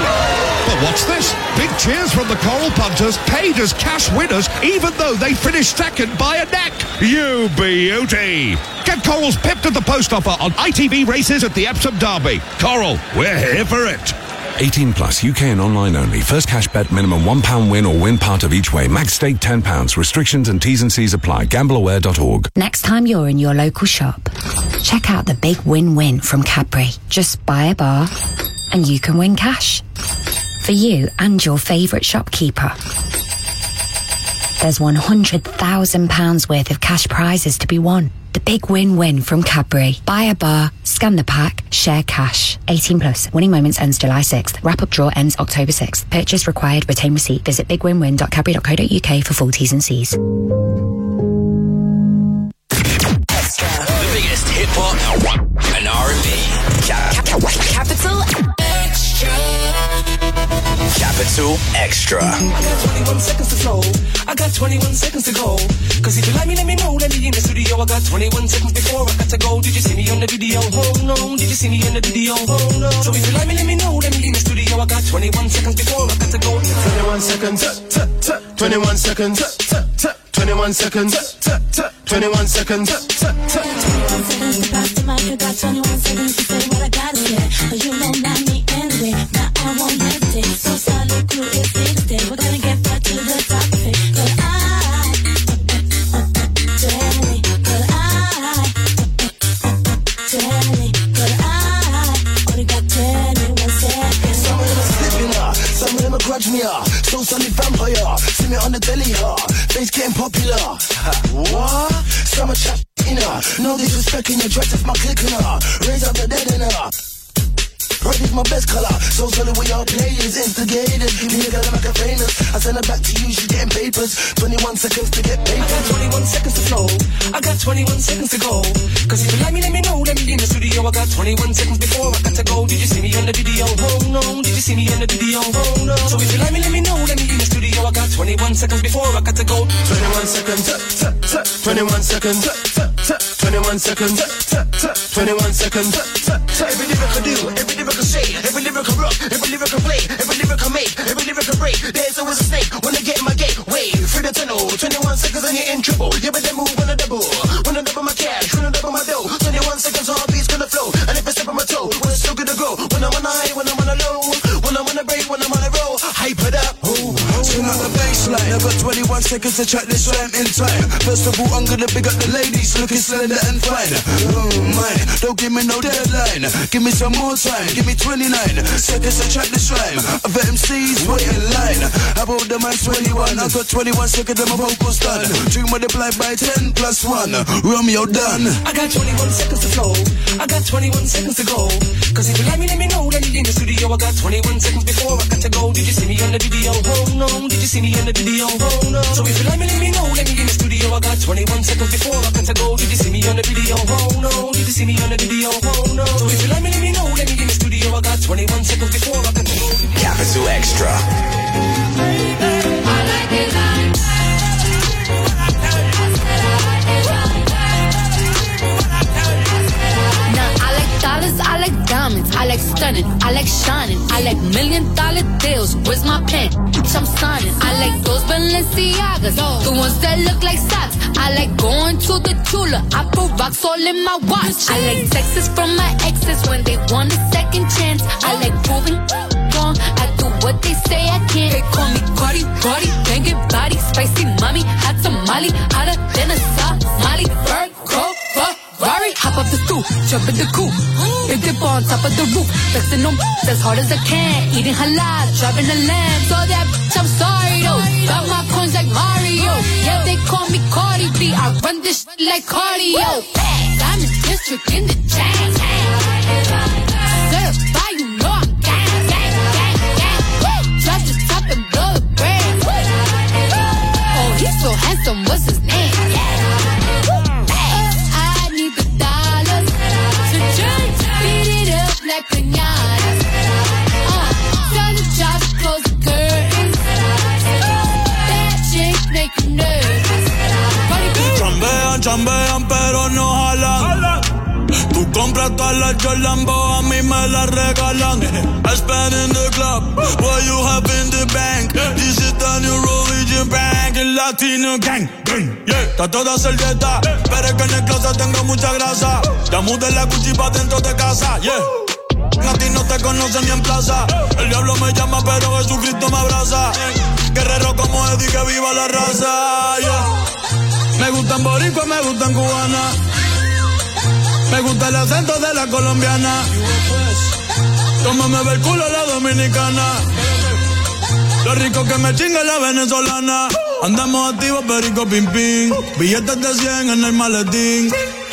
But what's this? Big cheers from the Coral punters, paid as cash winners, even though they finished second by a neck. You beauty. Get Coral's pipped at the post offer on I T V races at the Epsom Derby. Coral, we're here for it. eighteen plus, U K and online only. First cash bet, minimum one pound win or win part of each way. Max stake ten pounds. Restrictions and T's and C's apply. gamble aware dot org. Next time you're in your local shop, check out the big win-win from Cadbury. Just buy a bar and you can win cash. For you and your favourite shopkeeper. There's one hundred thousand pounds worth of cash prizes to be won. The big win-win from Cadbury. Buy a bar, scan the pack, share cash. eighteen plus. Winning moments ends July sixth. Wrap-up draw ends October sixth. Purchase required. Retain receipt. Visit big win win dot cadbury dot co dot uk for full T's and C's. Extra. The biggest hip-hop and R and B. Cap- Capital Extra. Capital Extra. I got twenty-one seconds to flow. I got twenty-one seconds to go. Cause if you like me, let me know. Let me in the studio. I got twenty-one seconds before I got to go. Did you see me on the video? Oh no. Did you see me in the video? Oh no. So if you like me, let me know. Let me in the studio. I got twenty-one seconds before I got to go. twenty-one seconds. twenty-one seconds. twenty-one seconds. twenty-one seconds. twenty-one seconds to pass the mic. I got twenty-one seconds to say what I gotta say. Cause you know not me anyway. Now I won't hesitate. So solid crew is sixteen. We're gonna get back to the top of it. Cause I Daddy, cause I Daddy, cause I only got twenty-one seconds. Some of them are slipping up, some of them are grudge me up. So sunny vampire, see me on the telly, huh? Face getting popular. What? Some are chat in her. No disrespect in your dress if my clicking her. Raise up the dead in her. Red is my best color, so solid with your players, instigators. Give me a girl like a famous. I send her back to you, she getting papers. twenty-one seconds to get paid. I got twenty-one seconds to flow. I got twenty-one seconds to go. Cause if you like me, let me know. Let me in the studio. I got twenty-one seconds before I got to go. Did you see me on the video? Oh no. Did you see me on the video? Oh no. So if you like me, let me know. Let me in the studio. I got twenty-one seconds before I got to go. twenty-one seconds. twenty-one seconds. twenty-one seconds. twenty-one seconds. Every lyric I do, every lyric I say, every lyric I rock, every lyric I play, every lyric I make, every lyric I break. There's always a snake when I get in my gate. Wait, through the tunnel, twenty-one seconds and you're in trouble. Yeah, but then move when I double, when I double my cash, when I double my dough. twenty-one seconds, heartbeat's gonna flow, and if I step on my toe, when it's still gonna grow. When I'm on a high, when I'm on a low, when I'm on a break, when I'm on a roll, hype it up. Oh, swing out the baseline. I've got twenty-one seconds to track this rhyme in time. First of all, I'm gonna big up the ladies, looking slender and fine. Oh, mine, don't give me no deadline. Give me some more time, give me twenty-nine seconds to track this rhyme. I've got M Cs wait in line. I bought the mic twenty-one. I got twenty-one seconds and my vocals done. Two multiplied by ten plus one. Romeo done. I got twenty-one seconds to flow. I got twenty-one seconds to go. Cause if you like me, let me know. Let me in the studio. I got twenty-one seconds before I got to go. Did you see me on the video? Oh no. Did you see me on the video? Oh no. So if you like me, let me know. Let me in the studio. I got twenty-one seconds before I got to go. Did you see me on the video? Oh no. Did you see me on the video? Oh no. So if you like me, let me know. Let me in the studio. I got twenty-one seconds before I got to go. Capital Extra. I like it like Now I like dollars, I like diamonds, I like stunning, I like shining, I like million dollar deals. Where's my pen? Bitch, I'm signing. I like those Balenciagas, the ones that look like socks. I like going to the Tula. I put rocks all in my watch. I like texts from my exes when they want a second chance. I like proving wrong. I do what they say I can't. They call me Cardi, Cardi, banging body, spicy mommy, hot tamale, hotter than a Somali. Virgo, Ferrari, hop up the stool, jump in the coupe, big dip on top of the roof, flexing them as hard as I can, eating halal, driving a lamb. So that bitch, I'm sorry though. Got my coins like Mario. Yeah, they call me Cardi B. I run this shit like cardio. Diamond district in the chain. Certified, you know I'm gang, gang, gang, gang. Drop the top and blow the brand. Oh, he's so handsome. What's his name? I need the dollars to drink, beat it up like pinatas. Uh, turn the drops, close the curtains. That chick make you nervous. Chambean, chambean, pero no jalan. Tú compras todas las Jolambo, a mí me las regalan. I spend in the club, what you have in the bank. This is the new religion bank, el Latino gang. Yeah, está toda servieta, pero es que en el closet tengo mucha grasa. Ya mudé la Gucci pa' dentro de casa, yeah. A ti no te conocen ni en plaza. El diablo me llama, pero Jesucristo me abraza. Guerrero como Eddie, que viva la raza, yeah. Me gustan boricua, me gustan cubana. Me gusta el acento de la colombiana. Como me ve el culo la dominicana. Lo rico que me chinga la venezolana. Andamos activos, perico, pim, pim. Billetes de cien en el maletín.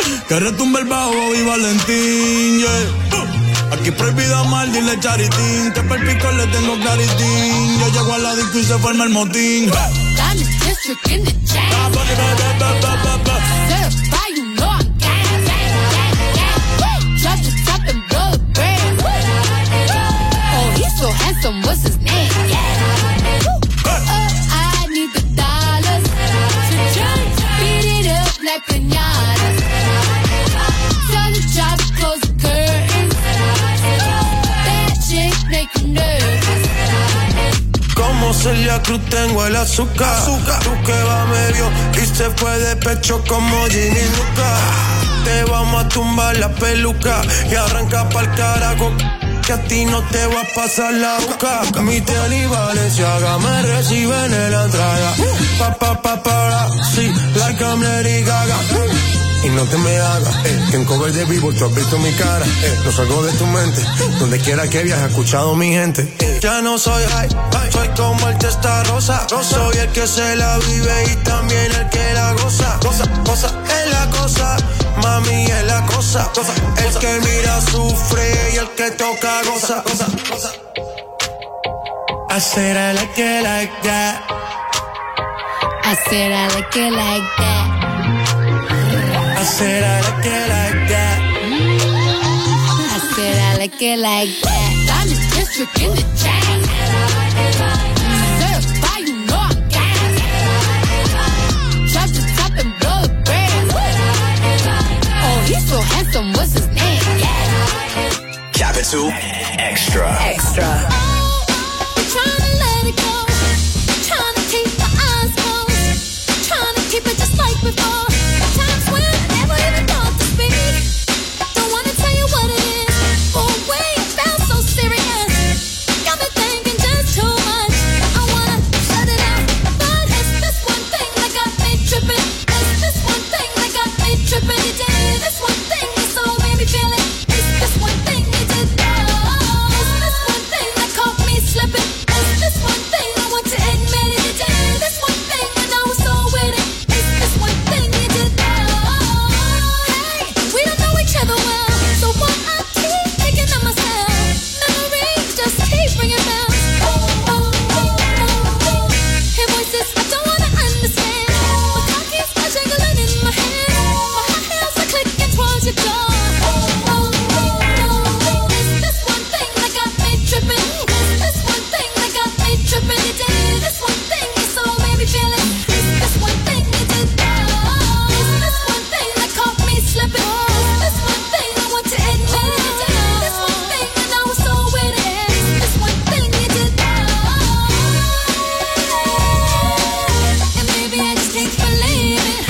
Que retumbe el bajo y Valentín, yeah. Aquí prohibido mal, dile charitín. Que per pico le tengo claritín. Yo llego a la disco y se forma el motín. Diamond district in the jam. Certified, you know I'm gang, gang, gang, gang. Drop the top and blow the brand. Oh, he's so handsome, what's his name? Yeah. Oh, I need the dollars to beat it up like piñatas. Tell the job, close the curtains. That chick make you nervous. Como Celia Cruz tengo el azúcar. azúcar. Tú que va medio y se fue de pecho como Ginny Luca. Te vamos a tumbar la peluca y arranca pa'l carajo. Que a ti no te va a pasar la boca. Mi tele y Valenciaga me reciben en la entrada. Pa, pa, pa, para, sí, like I'm Lady Gaga. Y no te me hagas, eh, que en cover de vivo tú has visto mi cara, eh, no salgo de tu mente, donde quiera que viajes, he escuchado mi gente. Eh. Ya no soy high, high, soy como el testa rosa, rosa, soy el que se la vive y también el que la goza, goza, goza, es la cosa, mami es la cosa, cosa, el que mira sufre y el que toca goza, goza, goza. I said I like it like that. I said I like it like that. I said I like it like that. I said I like it like that. Diamond district in the chain. Certified, you know I'm gang. Drop the top and blow the brand. Oh, he's so handsome, what's his name? Yeah. Capital Extra. Extra. Oh, I'm trying to let it go. Trying to keep my eyes closed. Trying to keep it just like before. Times when I never even thought to speak. Don't wanna tell you what it is. Oh, wait, it felt so serious. Got me thinking just too much. I wanna shut it out. But it's this one thing that got me tripping. It's this one thing that got me tripping. You did this one thing that so made me feel it. It's this one thing you did. Oh, it's this one thing that caught me slipping. It's this one thing I want to admit it. You did this one thing and I was so with it. It's this one thing you did. Oh, hey, we don't know each other well, so why I keep thinking of myself. Memories just keep ringing bells. Oh, oh, oh, oh, oh. Hear voices I don't wanna understand. My car keeps jingling in my head. My high heels are clicking towards your door. Oh, oh, oh, oh. It's this one thing that got me tripping. It's this one thing that got me tripping. You did this one thing, you so made me feel it. It's this one thing you did. Oh, it's this one thing that caught me slipping. It's this one thing I want to admit it. You did this one thing and I was so with it. It's this one thing you did. And maybe I just can't believe it.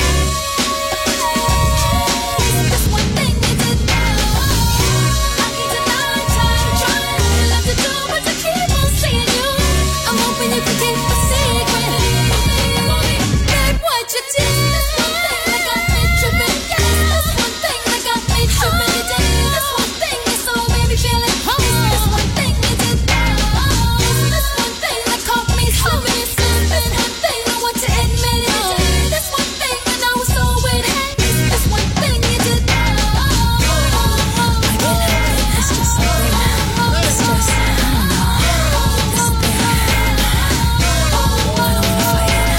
It's this one thing you did. I can't deny it, tired of trying. Love to do but to keep on seeing you. I'm hoping you can keep a secret. Babe, what you did. This one thing that got me tripping. This one thing that got me tripping. You did this one thing you so made me feel it. This one thing you did. This one thing that caught me slipping. This one thing I want to admit it. You did this one thing and I was so with it. This one thing you did. I can't help it. It's just something. It's just, I don't know. This thing. I don't wanna fight it.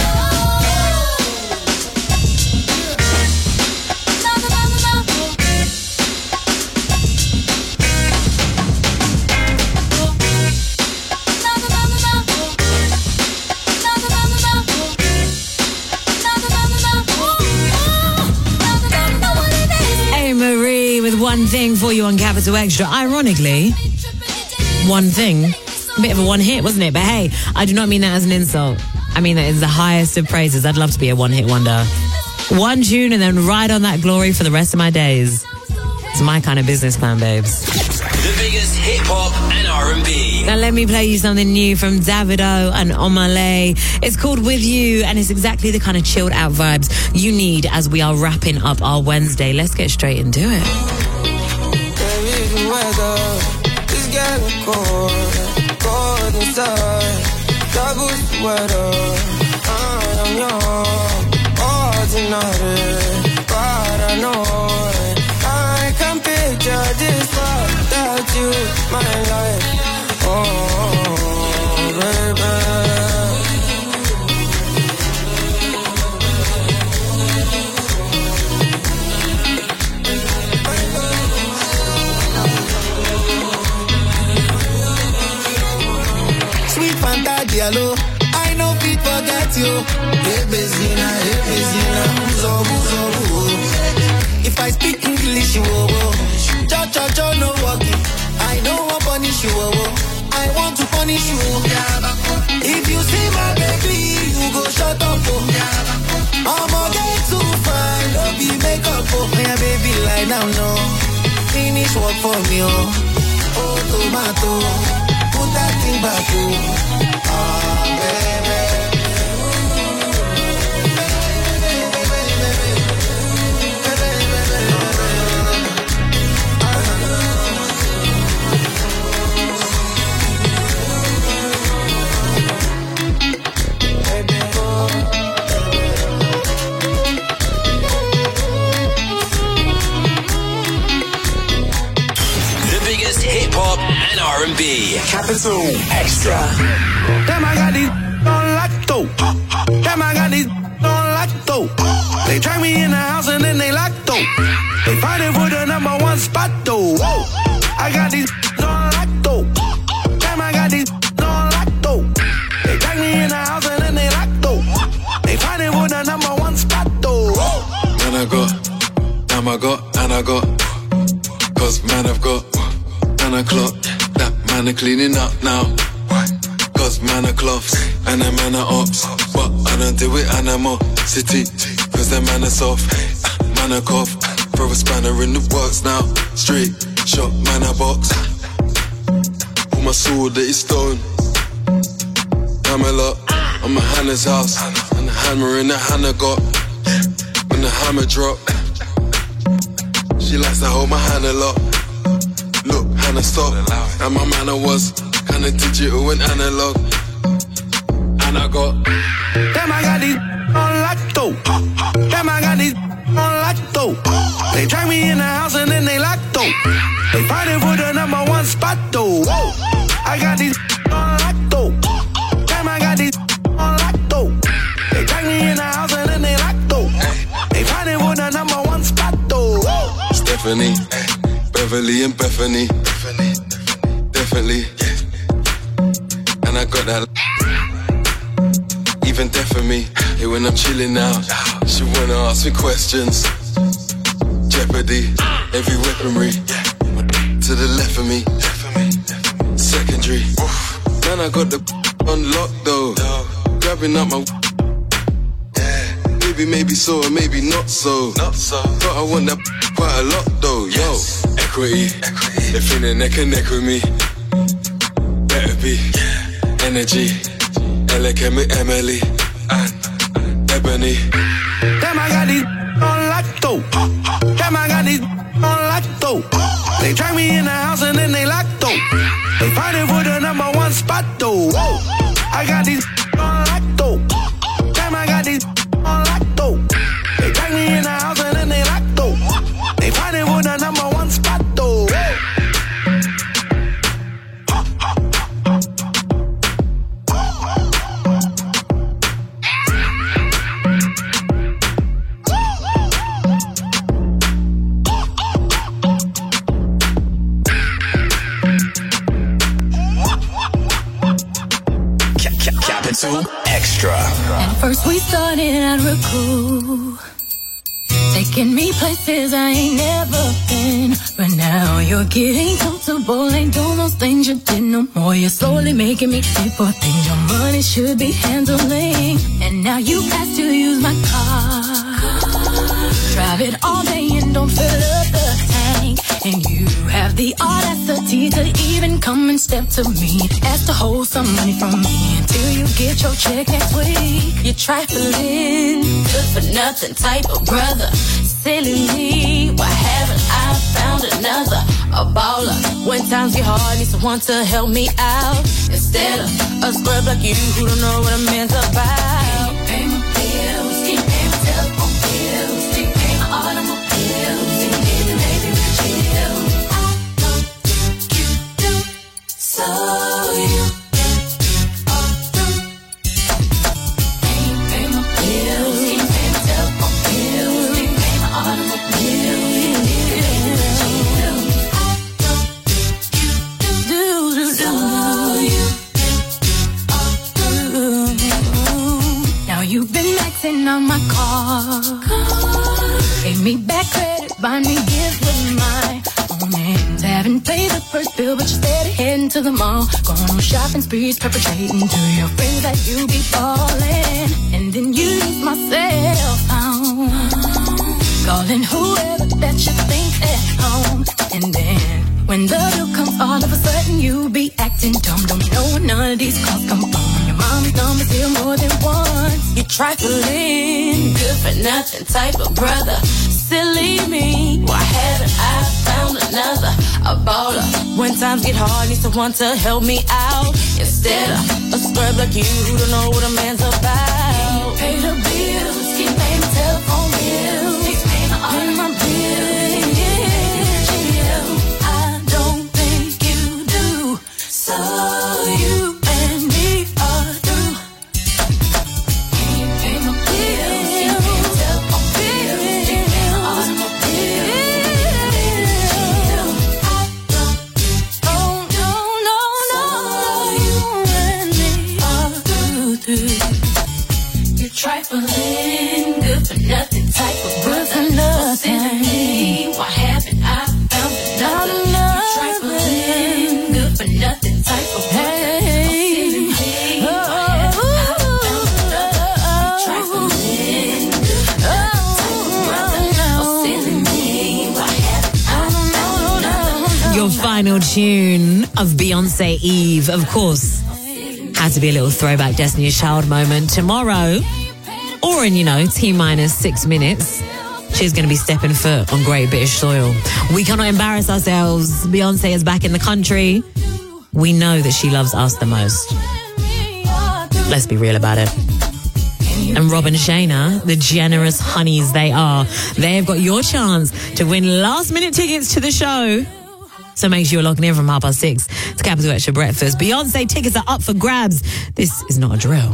Hey Marie with One Thing for you on Capital Extra. Ironically, One Thing, a bit of a one hit, wasn't it? But hey, I do not mean that as an insult. I mean that is the highest of praises. I'd love to be a one hit wonder. One tune and then ride on that glory for the rest of my days. It's my kind of business plan, babes. The biggest hip hop and R and B. Now let me play you something new from Davido and Omale. It's called With You, and it's exactly the kind of chilled out vibes you need as we are wrapping up our Wednesday. Let's get straight into it. Baby, weather is getting cold, cold inside. Double sweater, I am young, ordinary, paranoid. you, my life. Oh, baby. Sweet Fanta Diallo, I know fit forget you. Hey Bezina, hey Bezina, whozo, whozo, whozo. If I speak English, you oh, cho cho cho no walking. I don't want punish you oh, I want to punish you. If you see my baby, you go shut up oh. I'ma get too fine, don't be makeup oh. My baby lie now no, finish work for me oh. Oh tomato, put that thing back oh. Ah baby. Hip hop and R and B. Capital Extra. Damn, I got these on lotto. Damn, I got these on lotto. They drag me in the house and then they lotto. They fighting for the number one spot though. Whoa. I got these on lotto. Damn, I got these on lotto. They drag me in the house and then they lotto. They fighting for the number one spot though. Whoa. Man, I got, damn, I got, and I got. Cause man, I've got. Man a clock, that man a cleaning up now. Cause man a cloths, and a man a ops. But I don't do it animosity, cause that man a soft. Man a cough, throw a spanner in the works now. Straight shot, man a box. Pull my sword that is stone. Hammer up, on my Hannah's house. And the hammer in the Hannah got. When the hammer drop, she likes to hold my hand a lot. Look, Hannah stop, and my manner was kinda digital and analog. And I got damn, I got these on lotto. Damn, I got these on lotto. They drag me in the house and then they lotto. They fighting for the number one spot though. Whoa. I got these on lotto. Damn, I got these on lotto. They drag me in the house and then they lotto. They fighting for the number one spot though. Whoa. Stephanie, Beverly and Bethany, Bethany, definitely, yeah. And I got that, even deaf for me. Hey, when I'm chilling out, she wanna ask me questions. Jeopardy, every weaponry, to the left of me, secondary. Man, I got the on lock though, grabbing up my. Maybe, maybe so, or maybe not so. Not so. But I want that quite a lot though, yes. Yo. Equity, equity. They feeling neck and neck with me. Better be, yeah. Energy. Ella Kemi, Emily, and Ebony. Damn, I got these on lotto. Damn, I got these on lotto. They drag me in the house and then they lotto. They fighting for the number one spot though. Whoa. I got these on lotto. Damn, I got these on lotto. They drag me in the house and then they lotto. They fighting for the number one spot though. Capital Extra. And first we started out real cool, taking me places I ain't never been. But now you're getting comfortable, ain't doing those things you did no more. You're slowly making me pay for things your money should be handling. And now you ask to use my car, drive it all day and don't fill up the tank. And you have the audacity to even come and step to me, ask to hold some money from me until you get your check next week. You're trifling, good for nothing type of brother. Silly me, why haven't I found another? A baller, when times get hard, need someone to help me out, instead of a scrub like you who don't know what a man's about. Can you pay my bills? Can you pay my telephone bills? Can you pay my automobiles? Can you pay the baby chill? I know you first bill, but you're steady heading to the mall. Going on shopping sprees, perpetrating to your friends that you be falling. And then you use my cell phone, calling whoever that you think at home. And then when the bill comes, all of a sudden you be acting dumb. Don't know when none of these calls come from. Your mom's number's here more than once. You trifling, good for nothing type of brother. Silly me, why haven't I found another? A baller. When times get hard, need someone to help me out. Instead of a scrub like you who don't know what a man's about. Pay the bills, keep paying the telephone bills, keep paying all my bills. I don't think you do, so you and me are through. Can you pay my bills? Keep paying the telephone bills, keep paying all my bills. Oh no, no, no, you and me are through, through. You're trifling, good for nothing type of brother. Nothing. Why haven't I found another? You're trifling, good for nothing type of brother. Why haven't I found another? You're trifling, good for nothing type of brother. Oh, silly me, why haven't I found another? Your final tune of Beyonce Eve, of course, had to be a little throwback Destiny's Child moment. Tomorrow, or in, you know, T minus six minutes, she's going to be stepping foot on Great British soil. We cannot embarrass ourselves. Beyonce is back in the country. We know that she loves us the most. Let's be real about it. And Rob and Shayna, the generous honeys they are, they've got your chance to win last-minute tickets to the show. So make sure you're logging in from half past six to Capital Extra Breakfast. Beyonce tickets are up for grabs. This is not a drill.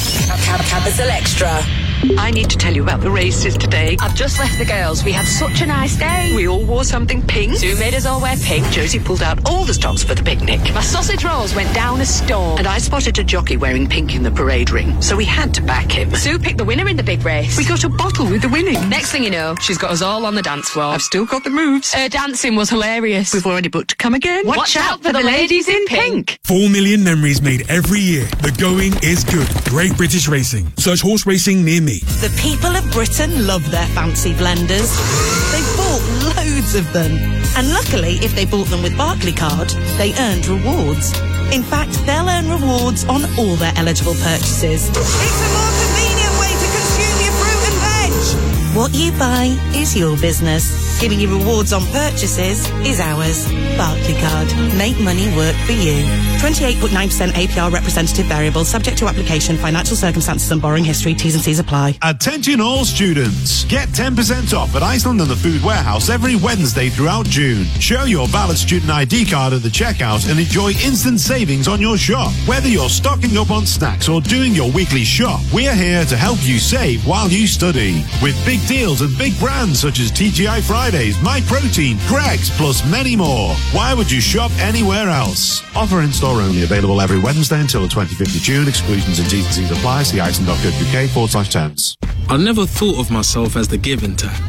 Capital Extra. I need to tell you about the races today. I've just left the girls. We had such a nice day. We all wore something pink. Sue made us all wear pink. Josie pulled out all the stops for the picnic. My sausage rolls went down a storm. And I spotted a jockey wearing pink in the parade ring, so we had to back him. Sue picked the winner in the big race. We got a bottle with the winning. Next thing you know, she's got us all on the dance floor. I've still got the moves. Her dancing was hilarious. We've already booked to come again. Watch, Watch out for the ladies in pink. Four million memories made every year. The going is good. Great British Racing. Search horse racing near me. The people of Britain love their fancy blenders. They bought loads of them. And luckily, if they bought them with Barclaycard, they earned rewards. In fact, they'll earn rewards on all their eligible purchases. It's a more convenient way to consume your fruit and veg. What you buy is your business. Giving you rewards on purchases is ours. Barclaycard. Make money work for you. twenty-eight point nine percent A P R representative variable, subject to application, financial circumstances and borrowing history. T's and C's apply. Attention all students. Get ten percent off at Iceland and the Food Warehouse every Wednesday throughout June. Show your valid student I D card at the checkout and enjoy instant savings on your shop. Whether you're stocking up on snacks or doing your weekly shop, we're here to help you save while you study. With big deals and big brands such as T G I Fridays, MyProtein, Greggs, plus many more. Why would you shop anywhere else? Offer in-store only. Available every Wednesday until the twenty-fifth of June. Exclusions and T's and C's apply. See iceland.co.uk forward slash terms. I never thought of myself as the giving type.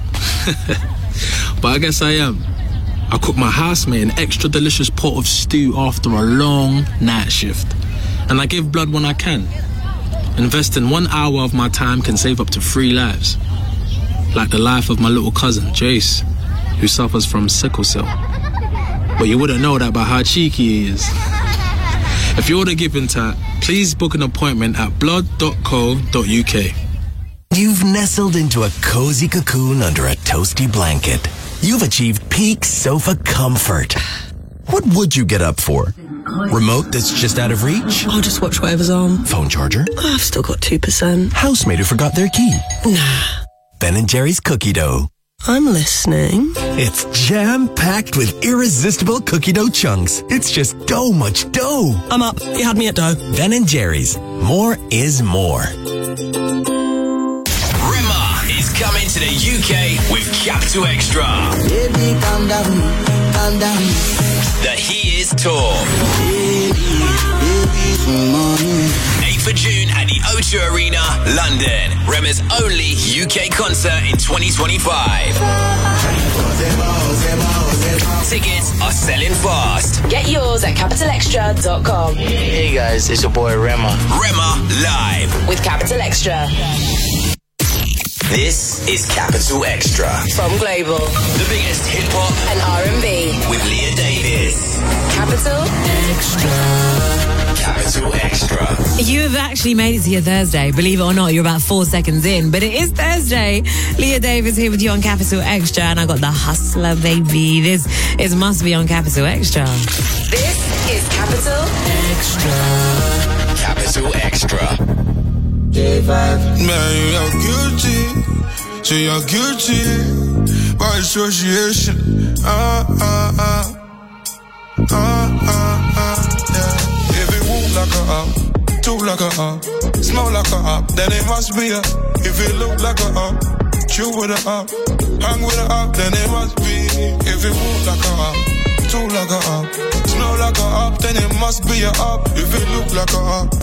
But I guess I am. I cook my housemate an extra delicious pot of stew after a long night shift. And I give blood when I can. Investing one hour of my time can save up to three lives. Like the life of my little cousin, Jace, who suffers from sickle cell. But you wouldn't know that by how cheeky he is. If you're the giving type, please book an appointment at blood dot co dot uk. You've nestled into a cozy cocoon under a toasty blanket. You've achieved peak sofa comfort. What would you get up for? Remote that's just out of reach? I'll just watch whatever's on. Phone charger? Oh, I've still got two percent. Housemate who forgot their key? Nah. Ben and Jerry's cookie dough. I'm listening. It's jam-packed with irresistible cookie dough chunks. It's just dough much dough. I'm up. You had me at dough. Ben and Jerry's. More is more. Rimmer is coming to the U K with Capital Extra. Baby, calm down, calm down. The He Is Tour. Baby, baby, some money. eighth of June at the O two Arena, London. Rema's only U K concert in twenty twenty-five. Tickets are selling fast. Get yours at capital extra dot com. Hey guys, it's your boy Rema. Rema Live with Capital Extra. This is Capital Extra from Global. The biggest hip hop and R and B with Leah Davis. Capital Extra. Capital Extra. You have actually made it to your Thursday. Believe it or not, you're about four seconds in, but it is Thursday. Leah Davis here with you on Capital Extra, and I got the Hustler, baby. This is must be on Capital Extra. This is Capital Extra. Capital Extra. J five. Man, you're guilty. So you're guilty by association. Ah, ah, ah. Ah, ah, ah. Yeah. If it walk like a up, talk like a up, smell like a up, then it must be a. If it look like a up, chill with a up, hang with a up, then it must be. If it walk like a up, talk like a up, smell like a up, then it must be a up. If it look like a up,